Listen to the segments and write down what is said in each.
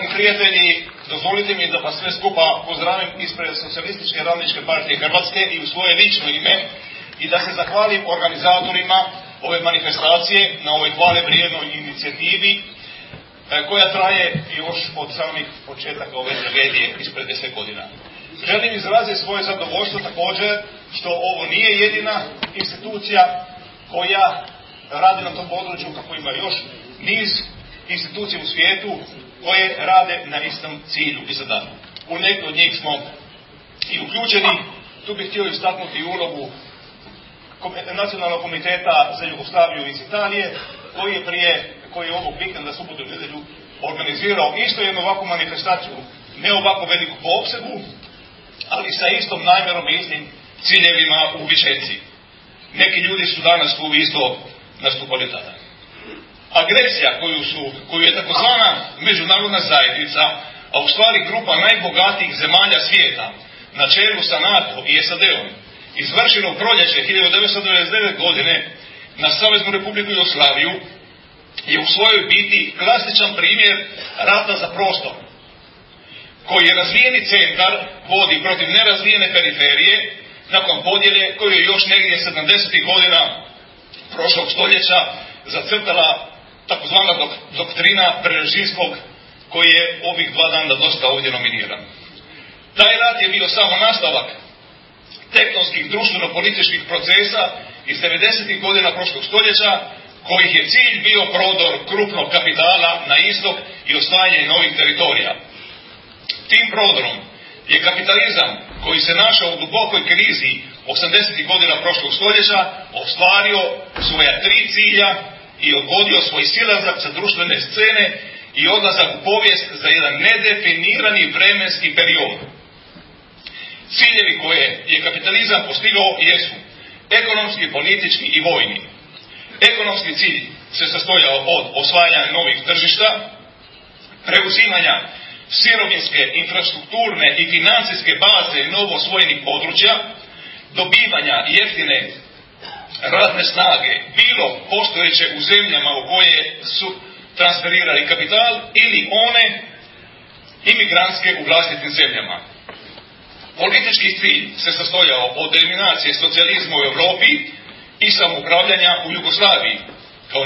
Dragi prijatelji, dozvolite mi da vas sve skupa pozdravim ispred Socijalističke radničke partije Hrvatske i u svoje lično ime i da se zahvalim organizatorima ove manifestacije na ovoj hvale vrijednoj inicijativi koja traje još od samih početaka ove tragedije ispred 10 godina. Želim izraziti svoje zadovoljstvo također što ovo nije jedina institucija koja radi na tom području, kako ima još niz institucije u svijetu koje rade na istom cilju i zadatku. U neke od njih smo i uključeni. Tu bih htio istaknuti ulogu Nacionalnog komiteta za Jugoslaviju iz Italije, koji je ovog vikenda, subotu i nedjelju, organizirao isto jednu ovakvu manifestaciju, ne ovako veliku po opsegu, ali sa istom namjerom i istim ciljevima u Vičenci. Neki ljudi su danas tu isto nastupali tada. Agresija koju je takozvana međunarodna zajednica, a u stvari grupa najbogatijih zemalja svijeta, na čelu sa NATO i SAD-om, izvršila u proljeće 1999. godine na Saveznu Republiku Jugoslaviju, je u svojoj biti klasičan primjer rata za prostor, koji je razvijeni centar vodi protiv nerazvijene periferije nakon podjele koju je još negdje 70. godina prošlog stoljeća zacrtala takozvana doktrina Preživskog, koji je ovih 2 dana dosta ovdje nominiran. Taj rat je bio samo nastavak tektonskih društveno-političkih procesa iz 90. godina prošlog stoljeća, kojih je cilj bio prodor krupnog kapitala na istok i osvajanje novih teritorija. Tim prodorom je kapitalizam, koji se našao u dubokoj krizi 80. godina prošlog stoljeća, ostvario svoja 3 cilja i odgodio svoj silazak sa društvene scene i odlazak u povijest za jedan nedefinirani vremenski period. Ciljevi koje je kapitalizam postigao jesu ekonomski, politički i vojni. Ekonomski cilj se sastojao od osvajanja novih tržišta, preuzimanja sirovinske, infrastrukturne i financijske baze novo osvojenih područja, dobivanja jeftine radne snage, bilo postojeće u zemljama u koje su transferirali kapital ili one imigrantske u vlastitim zemljama. Politički cilj se sastojao od eliminacije socijalizma u Europi i samoupravljanja u Jugoslaviji kao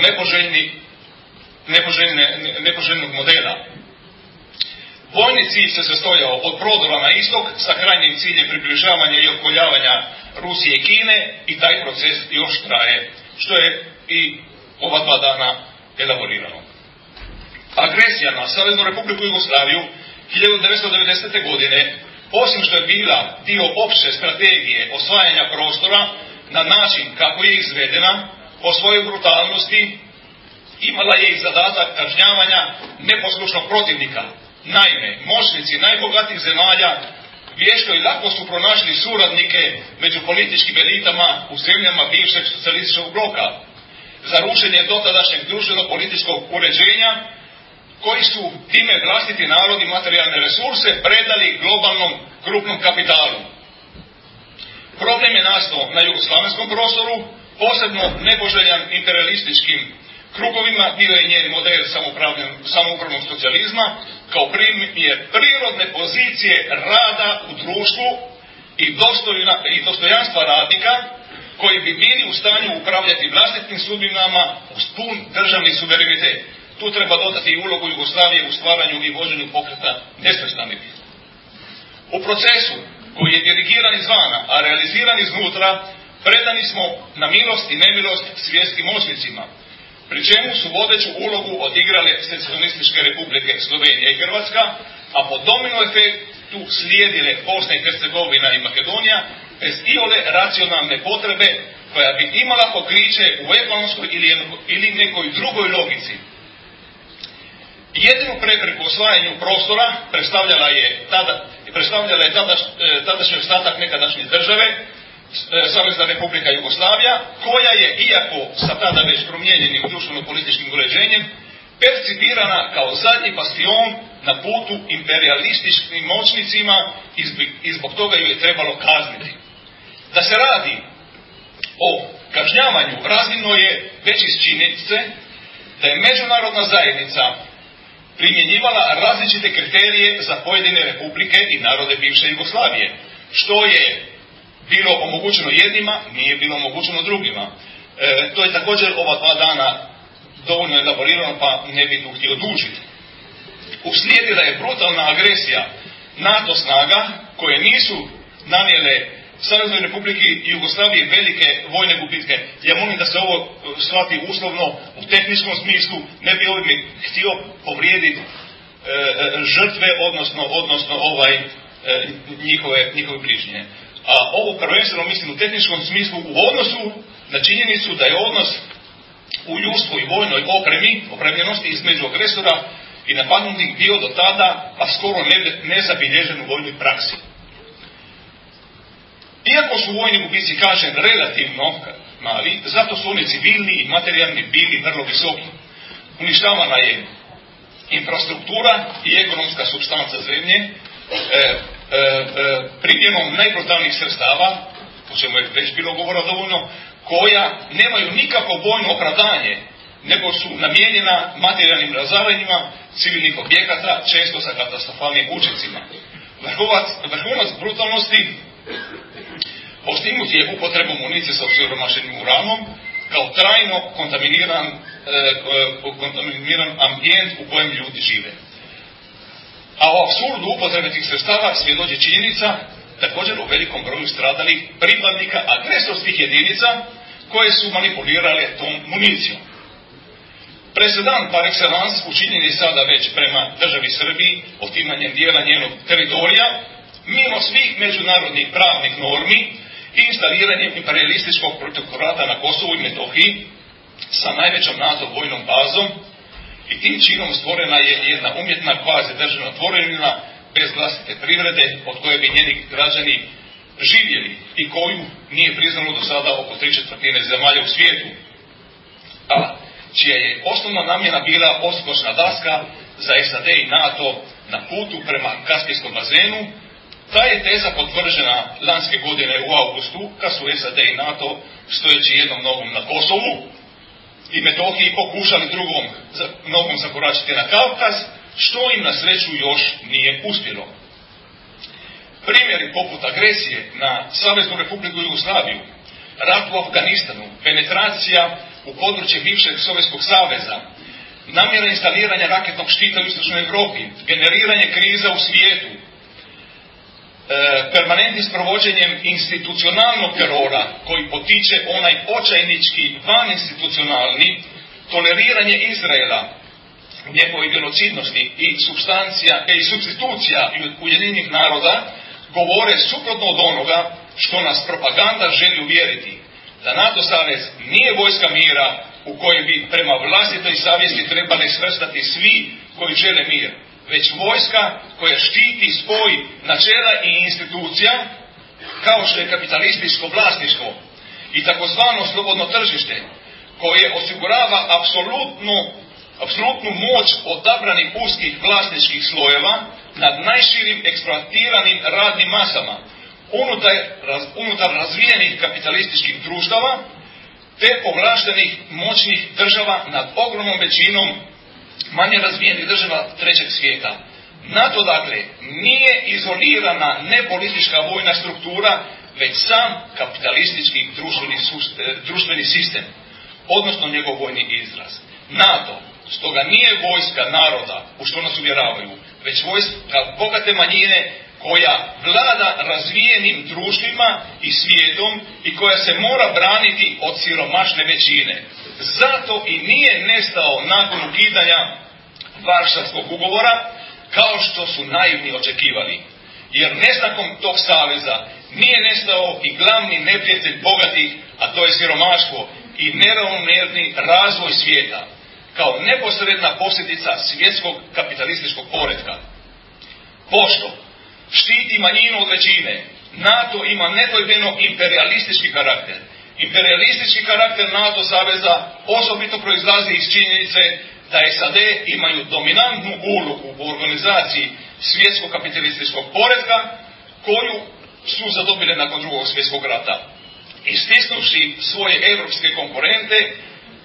nepoželjnog modela. Vojni cilj se sastojao od prodora na istok sa krajnjim ciljem približavanja i otkoljavanja Rusije i Kine, i taj proces još traje, što je i ova 2 dana elaborirano. Agresija na Saveznu Republiku Jugoslaviju 1990. godine, osim što je bila dio opće strategije osvajanja prostora na način kako je izvedena, po svojoj brutalnosti imala je i zadatak kažnjavanja neposlušnog protivnika. Naime, moćnici najbogatijih zemalja vješto i lako su pronašli suradnike među političkim elitama u zemljama bivšeg socijalističkog bloka za rušenje dotadašnjeg društveno-političkog uređenja, koji su time vlastiti narod i materijalne resurse predali globalnom krupnom kapitalu. Problem je nastao na jugoslavenskom prostoru, posebno nepoželjan imperialističkim krugovima, bio je njen model samoupravnog socijalizma kao primjer prirodne pozicije rada u društvu i dostojanstva radnika, koji bi bili u stanju upravljati vlastitim sudbinama uz pun državni suverenitet. Tu treba dodati i ulogu Jugoslavije u stvaranju i vođenju pokreta nesvrstanih. U procesu koji je dirigiran izvana, a realiziran iznutra, predani smo na milost i nemilost svjetskim moćnicima, pri čemu su vodeću ulogu odigrale Socijalističke republike Slovenija i Hrvatska, a po domino efektu slijedile Bosna i Hercegovina i Makedonija, bez iole racionalne potrebe koja bi imala pokriće u ekonomskoj ili nekoj drugoj logici. Jedinu prepreku osvajanju prostora predstavljala je tadašnji ostatak nekadašnje države, Savezna Republika Jugoslavija, koja je, iako sa tada već promijenjenim društveno-političkim uređenjem, percipirana kao zadnji bastion na putu imperialističkim moćnicima i zbog toga ju je trebalo kazniti. Da se radi o kažnjavanju razvidno je već iz činjenice da je međunarodna zajednica primjenjivala različite kriterije za pojedine republike i narode bivše Jugoslavije. Što je bilo omogućeno jednima, nije bilo omogućeno drugima. To je također ova 2 dana dovoljno elaborirano, pa ne bih tu htio dužiti. Uslijedila je brutalna agresija NATO snaga koje nisu nanijele Saveznoj Republiki Jugoslavije velike vojne gubitke. Ja molim da se ovo shvati uslovno u tehničkom smislu, ne bi ovdje htio povrijediti žrtve, odnosno njihove bližnje. A ovo prvenstveno mislim u tehničkom smislu u odnosu na činjenicu da je odnos u ljudstvu i vojnoj opremljenosti između agresora i napadnutih bio do tada pa skoro nezabilježen u vojnoj praksi. Iako su vojni gubici, kažem, relativno mali, zato su oni civilni i materijalni bili vrlo visoki. Uništavana je infrastruktura i ekonomska supstanca zemlje, primjenom najbrutalnijih sredstava, o čemu je već bilo govora dovoljno, koja nemaju nikakvo vojno opravdanje, nego su namijenjena materijalnim razaranjima civilnih objekata, često sa katastrofalnim učincima. Vrhunac brutalnosti postignut je upotrebom municije sa osiromašenim uranom kao trajno kontaminiran ambijent u kojem ljudi žive. A o apsurdu upotrebe tih sredstava svjedoči činjenica također o velikom broju stradalih pripadnika agresorskih jedinica koje su manipulirale tom municijom. Presedan par excellence učinjen je sada već prema državi Srbiji otimanjem dijela njenog teritorija mimo svih međunarodnih pravnih normi i instaliranjem imperialističkog protektorata na Kosovu i Metohiji sa najvećom NATO vojnom bazom i tim činom stvorena je jedna umjetna kvazi državna tvorevina bez vlastite privrede od koje bi njeni građani živjeli i koju nije priznalo do sada oko 3/4 zemalja u svijetu, a čija je osnovna namjena bila odskočna daska za SAD i NATO na putu prema Kaspijskom bazenu. Ta je teza potvrđena lanske godine u augustu, kad su SAD i NATO, stojeći jednom nogom na Kosovu i Metohiji, pokušali drugom nogom zakoračiti na Kavkaz, što im na sreću još nije uspjelo. Primjeri poput agresije na Saveznu Republiku Jugoslaviju, rat u Afganistanu, penetracija u područje bivšeg Sovjetskog saveza, namjera instaliranja raketnog štita u istočnoj Europi, generiranje kriza u svijetu, permanentnim sprovođenjem institucionalnog terora koji potiče onaj očajnički vaninstitucionalni, toleriranje Izraela, njegove genocidnosti i supstitucija Ujedinjenih naroda govore suprotno od onoga što nas propaganda želi uvjeriti, da NATO savez nije vojska mira u kojoj bi prema vlastitoj savjesti trebali svrstati svi koji žele mir, već vojska koja štiti spoj načela i institucija kao što je kapitalističko vlasništvo i takozvano slobodno tržište koje osigurava apsolutnu moć odabranih uskih vlasničkih slojeva nad najširim eksploatiranim radnim masama unutar razvijenih kapitalističkih društava te ovlaštenih moćnih država nad ogromnom većinom manje razvijenih država trećeg svijeta. NATO, dakle, nije izolirana nepolitička vojna struktura, već sam kapitalistički društveni sistem, odnosno njegov vojni izraz. NATO stoga nije vojska naroda, u što nas uvjeravaju, već vojska bogate manjine koja vlada razvijenim društvima i svijetom i koja se mora braniti od siromašne većine. Zato i nije nestao nakon ukidanja Varšavskog ugovora, kao što su naivni očekivali. Jer nestankom tog saveza nije nestao i glavni neprijatelj bogatih, a to je siromaštvo i neravnomjerni razvoj svijeta, kao neposredna posljedica svjetskog kapitalističkog poretka. Pošto štiti manjinu od većine, NATO ima nedvojbeno imperialistički karakter. Imperialistički karakter NATO saveza osobito proizlazi iz činjenice da SAD imaju dominantnu ulogu u organizaciji svjetskog kapitalističkog poretka koju su zadobile nakon Drugog svjetskog rata. Istisnuši svoje europske konkurente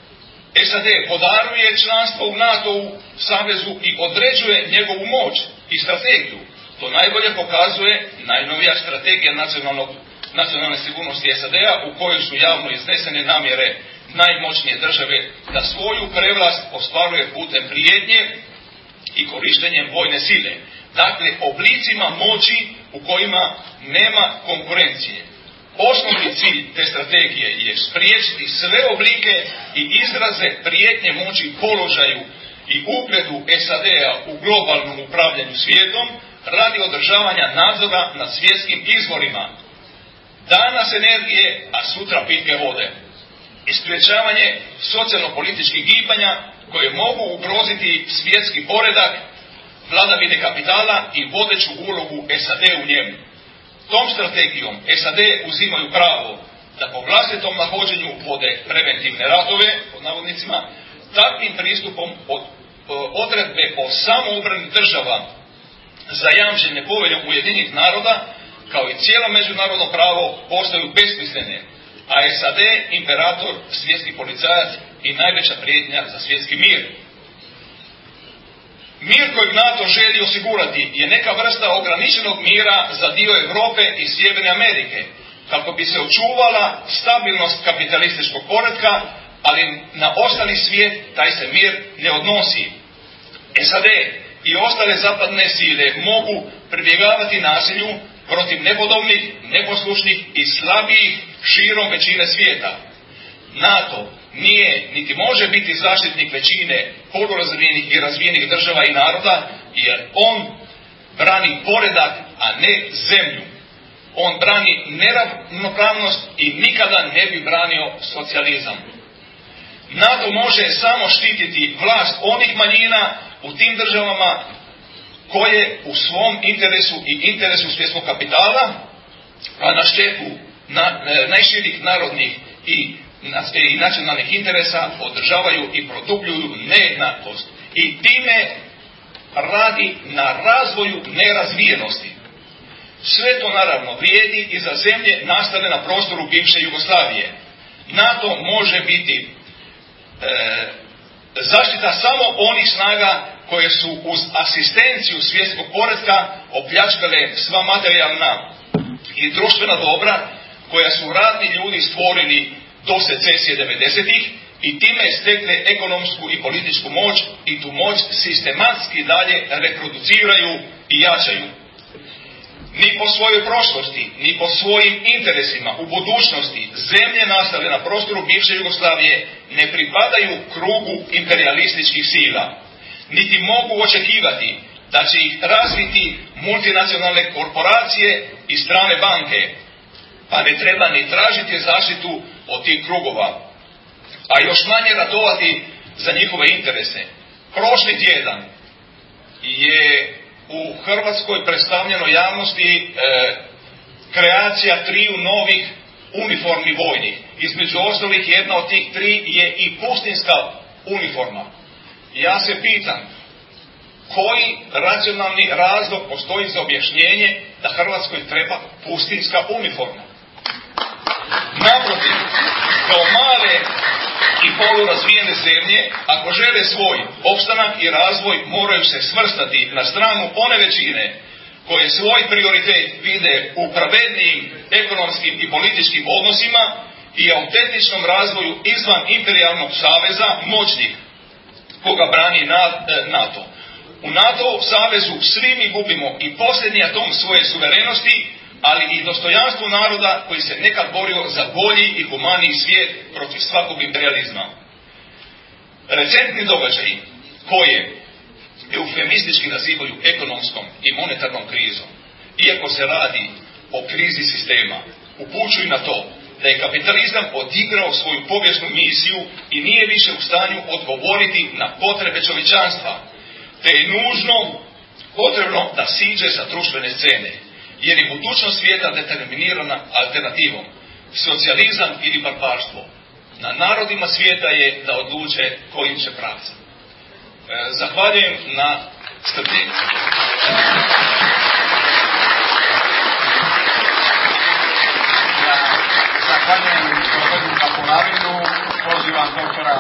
SAD podaruje članstvo u NATO savezu i određuje njegovu moć i strategiju. To najbolje pokazuje najnovija strategija nacionalne sigurnosti SAD-a u kojoj su javno iznesene namjere najmoćnije države da svoju prevlast ostvaruje putem prijetnje i korištenjem vojne sile. Dakle, oblicima moći u kojima nema konkurencije. Osnovni cilj te strategije je spriječiti sve oblike i izraze prijetnje moći položaju i ugledu SAD-a u globalnom upravljanju svijetom radi održavanja nadzora nad svjetskim izvorima. Danas energije, a sutra pitke vode. I sprječavanje socijalno-političkih gibanja koje mogu ugroziti svjetski poredak, vladavine kapitala i vodeću ulogu SAD u njemu. Tom strategijom SAD uzimaju pravo da po vlastitom nahođenju vode preventivne ratove, pod navodnicima, takvim pristupom odredbe o samoobrani država zajamčene poveljom Ujedinjenih naroda, kao i cijelo međunarodno pravo, postaju besmislene, a SAD imperator, svjetski policajac i najveća prijetnja za svjetski mir. Mir kojeg NATO želi osigurati je neka vrsta ograničenog mira za dio Europe i Sjeverne Amerike, kako bi se očuvala stabilnost kapitalističkog poretka, ali na ostali svijet taj se mir ne odnosi. SAD i ostale zapadne sile mogu pribjegavati nasilju protiv nepodobnih, neposlušnih i slabijih širom većine svijeta. NATO nije niti može biti zaštitnik većine polurazvijenih i razvijenih država i naroda, jer on brani poredak, a ne zemlju. On brani neravnopravnost i nikada ne bi branio socijalizam. NATO može samo štititi vlast onih manjina u tim državama koje u svom interesu i interesu svjetskog kapitala, a na štetu najširih narodnih i nacionalnih interesa održavaju i produbljuju nejednakost i time radi na razvoju nerazvijenosti. Sve to naravno vrijedi i za zemlje nastale na prostoru bivše Jugoslavije. NATO može biti zaštita samo onih snaga koje su uz asistenciju svjetskog poretka opljačkale sva materijalna i društvena dobra koja su radni ljudi stvorili do secesije 90-ih i time stekle ekonomsku i političku moć i tu moć sistematski dalje reproduciraju i jačaju. Ni po svojoj prošlosti, ni po svojim interesima u budućnosti zemlje nastale na prostoru bivše Jugoslavije ne pripadaju krugu imperialističkih sila, niti mogu očekivati da će ih razviti multinacionalne korporacije i strane banke, pa ne treba ni tražiti zaštitu od tih krugova, a još manje ratovati za njihove interese. Prošli tjedan je u Hrvatskoj predstavljeno javnosti kreacija 3 novih uniformi vojnih. Između ostalih jedna od tih 3 je i pustinska uniforma. Ja se pitam, koji racionalni razlog postoji za objašnjenje da Hrvatskoj treba pustinska uniforma? Naprotiv, kao male i polurazvijene zemlje, ako žele svoj opstanak i razvoj, moraju se svrstati na stranu one većine koje svoj prioritet vide u pravednijim ekonomskim i političkim odnosima i autentičnom razvoju izvan imperijalnog saveza moćnih, koga brani NATO. U NATO savezu svi mi gubimo i posljednji atom svoje suverenosti, ali i dostojanstvo naroda koji se nekad borio za bolji i humaniji svijet protiv svakog imperializma. Recentni događaji koje eufemistički nazivaju ekonomskom i monetarnom krizom, iako se radi o krizi sistema, upućuju na to da je kapitalizam odigrao svoju povijesnu misiju i nije više u stanju odgovoriti na potrebe čovječanstva, te je nužno potrebno da siđe sa društvene scene, jer je budućnost svijeta determinirana alternativom, socijalizam ili barbarstvo. Na narodima svijeta je da odluče kojim će pravcem. Zahvaljujem na strpljenju. Zahvaljujem gospodinu Kapularinu, pozivam doktora